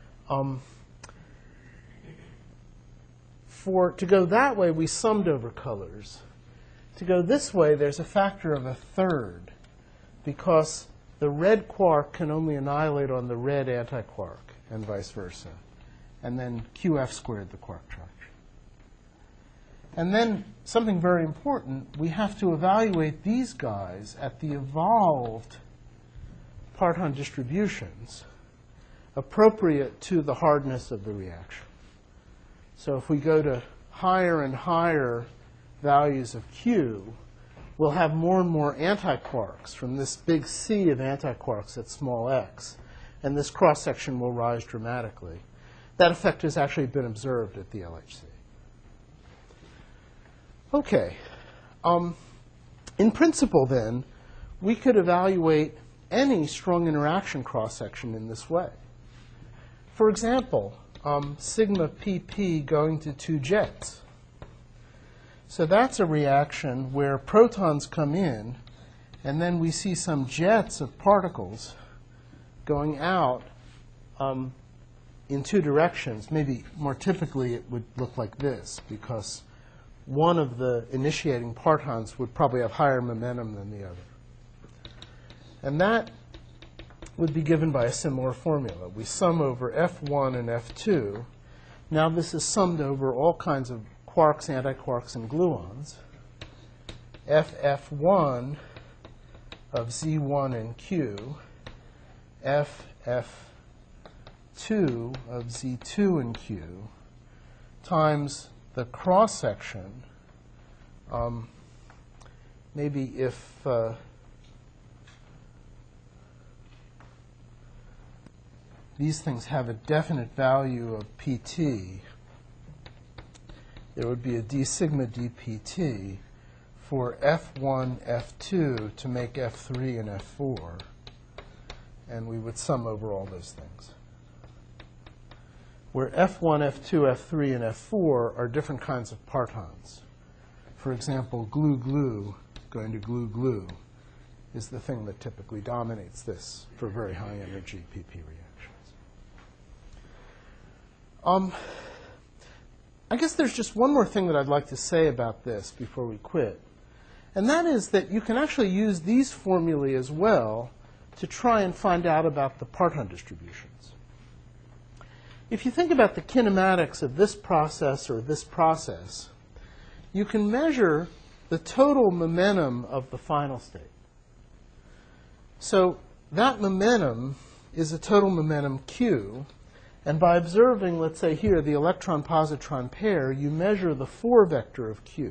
To go that way, we summed over colors. To go this way, there's a factor of 1/3 because the red quark can only annihilate on the red antiquark and vice versa. And then qf squared, the quark charge. And then something very important, we have to evaluate these guys at the evolved parton distributions appropriate to the hardness of the reaction. So if we go to higher and higher values of Q, we'll have more and more antiquarks from this big sea of antiquarks at small x, and this cross-section will rise dramatically. That effect has actually been observed at the LHC. Okay. In principle, then, we could evaluate any strong interaction cross-section in this way. For example, sigma pp going to 2 jets. So that's a reaction where protons come in, and then we see some jets of particles going out in 2 directions. Maybe more typically it would look like this, because one of the initiating partons would probably have higher momentum than the other. And that would be given by a similar formula. We sum over F1 and F2. Now this is summed over all kinds of quarks, antiquarks, and gluons. FF1 of Z1 and Q, FF2 of Z2 and Q, times the cross-section, maybe if these things have a definite value of pt, there would be a d sigma dpt for F1, F2 to make F3 and F4, and we would sum over all those things. Where F1, F2, F3, and F4 are different kinds of partons. For example, glue-glue going to glue-glue is the thing that typically dominates this for very high energy PP reactions. I guess there's just one more thing that I'd like to say about this before we quit, and that is that you can actually use these formulae as well to try and find out about the parton distributions. If you think about the kinematics of this process or this process, you can measure the total momentum of the final state. So that momentum is a total momentum Q, and by observing, let's say here, the electron-positron pair, you measure the 4 vector of Q.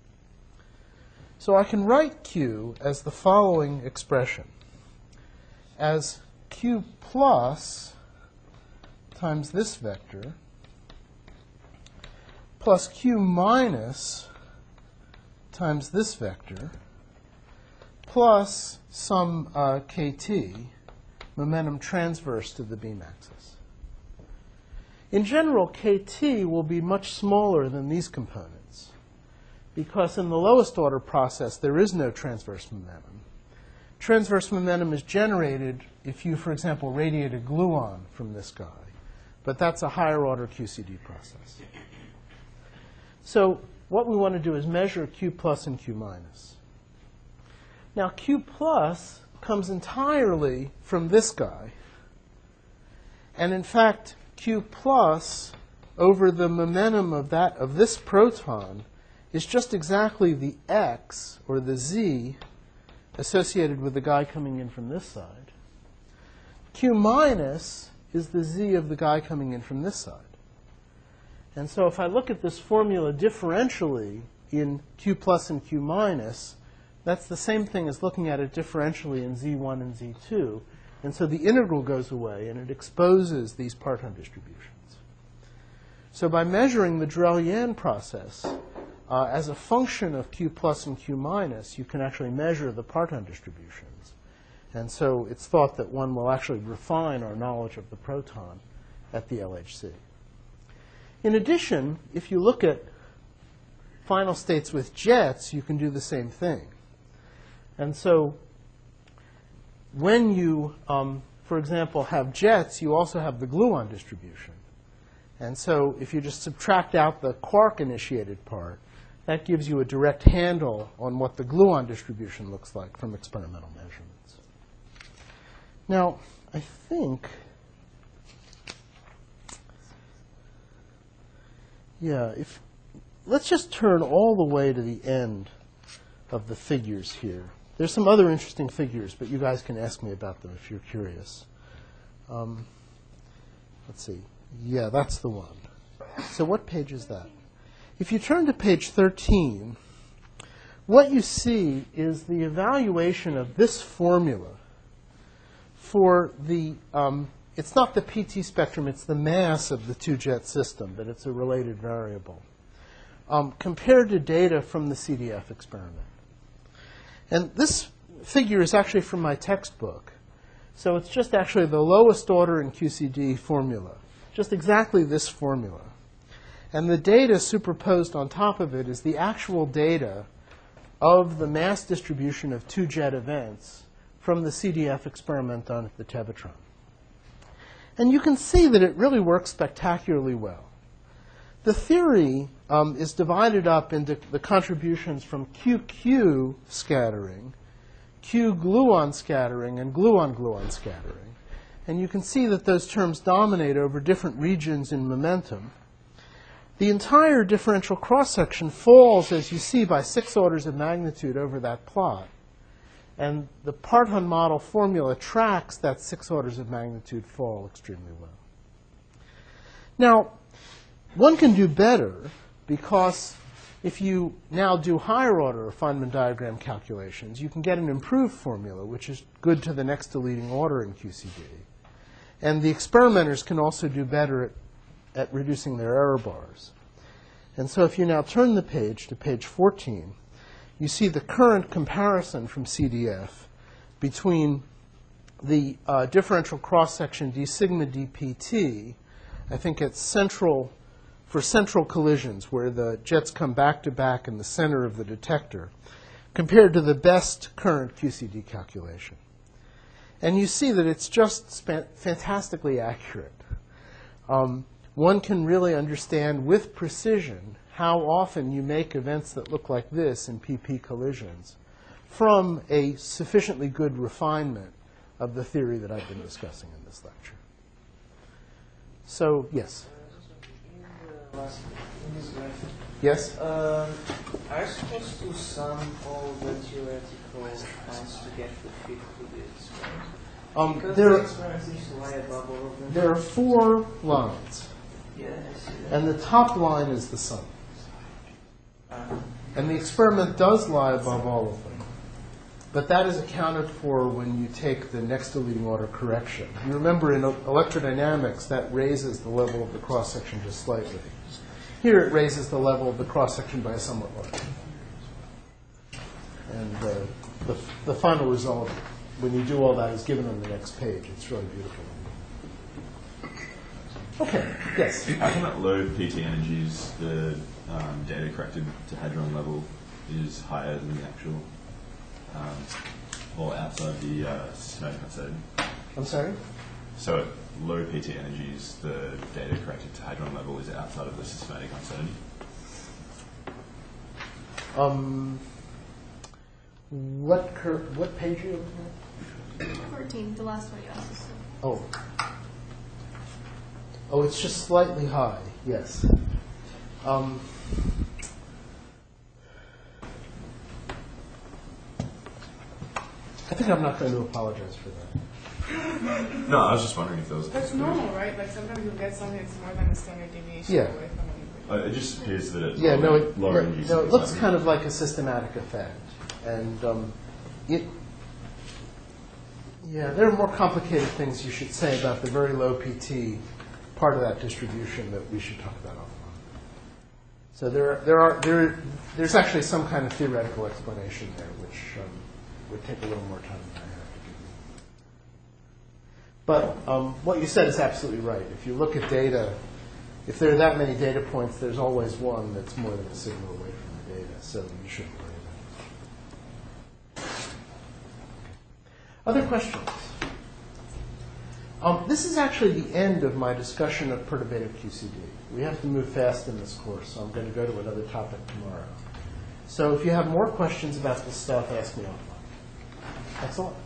So I can write Q as the following expression, as Q plus times this vector plus Q minus times this vector plus some KT, momentum transverse to the beam axis. In general, KT will be much smaller than these components because in the lowest order process there is no transverse momentum. Transverse momentum is generated if you, for example, radiate a gluon from this guy. But that's a higher order QCD process. So what we want to do is measure Q plus and Q minus. Now Q plus comes entirely from this guy. And in fact, Q plus over the momentum of this proton is just exactly the x, or the z, associated with the guy coming in from this side. Q minus is the z of the guy coming in from this side. And so if I look at this formula differentially in Q plus and Q minus, that's the same thing as looking at it differentially in Z1 and Z2. And so the integral goes away, and it exposes these parton distributions. So by measuring the Drell-Yan process as a function of Q plus and Q minus, you can actually measure the parton distributions. And so it's thought that one will actually refine our knowledge of the proton at the LHC. In addition, if you look at final states with jets, you can do the same thing. And so when you, for example, have jets, you also have the gluon distribution. And so if you just subtract out the quark-initiated part, that gives you a direct handle on what the gluon distribution looks like from experimental measurements. Now, I think, let's just turn all the way to the end of the figures here. There's some other interesting figures, but you guys can ask me about them if you're curious. Let's see. Yeah, that's the one. So what page is that? If you turn to page 13, what you see is the evaluation of this formula for the, it's not the PT spectrum, it's the mass of the two-jet system, but it's a related variable, compared to data from the CDF experiment. And this figure is actually from my textbook. So it's just actually the lowest order in QCD formula, just exactly this formula. And the data superposed on top of it is the actual data of the mass distribution of two-jet events from the CDF experiment done at the Tevatron. And you can see that it really works spectacularly well. The theory is divided up into the contributions from QQ scattering, Q-gluon scattering, and gluon-gluon scattering. And you can see that those terms dominate over different regions in momentum. The entire differential cross-section falls, as you see, by 6 orders of magnitude over that plot. And the parton model formula tracks that 6 orders of magnitude fall extremely well. Now, one can do better, because if you now do higher order Feynman diagram calculations, you can get an improved formula, which is good to the next deleting order in QCD. And the experimenters can also do better at reducing their error bars. And so if you now turn the page to page 14, you see the current comparison from CDF between the differential cross-section d sigma dpt, I think it's central, for central collisions where the jets come back to back in the center of the detector, compared to the best current QCD calculation. And you see that it's just fantastically accurate. One can really understand with precision how often you make events that look like this in PP collisions from a sufficiently good refinement of the theory that I've been discussing in this lecture. So, yes? In this graphic, Yes? are you supposed to sum all the theoretical lines to get the fit to the experiment? Because the experiment seems to lie above all of them. There are 4 lines. Yeah, I see that. And the top line is the sum. And the experiment does lie above all of them. But that is accounted for when you take the next deleting order correction. You remember in electrodynamics, that raises the level of the cross-section just slightly. Here it raises the level of the cross-section by a somewhat large. And the final result, when you do all that, is given on the next page. It's really beautiful. Okay, yes? How come at low PT energies, the data corrected to hadron level is higher than the actual, or outside the systematic uncertainty? I'm sorry? So at low PT energies, the data corrected to hadron level is outside of the systematic uncertainty? What page are you looking at? 14, the last one you asked. Oh. Oh, it's just slightly high, yes. I think I'm not going to apologize for that. No, I was just wondering if there was. That's normal, right? Like sometimes you'll get something that's more than the standard deviation Yeah. away from anything. It just appears that it's Yeah, no, it, lower no, energies. no, it looks kind of like a systematic effect. And there are more complicated things you should say about the very low PT part of that distribution that we should talk about offline. So there's actually some kind of theoretical explanation there, which would take a little more time than I have to give you. But what you said is absolutely right. If you look at data, if there are that many data points, there's always one that's more than a signal away from the data, so you shouldn't worry about it. Other questions? This is actually the end of my discussion of perturbative QCD. We have to move fast in this course, so I'm going to go to another topic tomorrow. So if you have more questions about this stuff, ask me offline. Thanks a lot.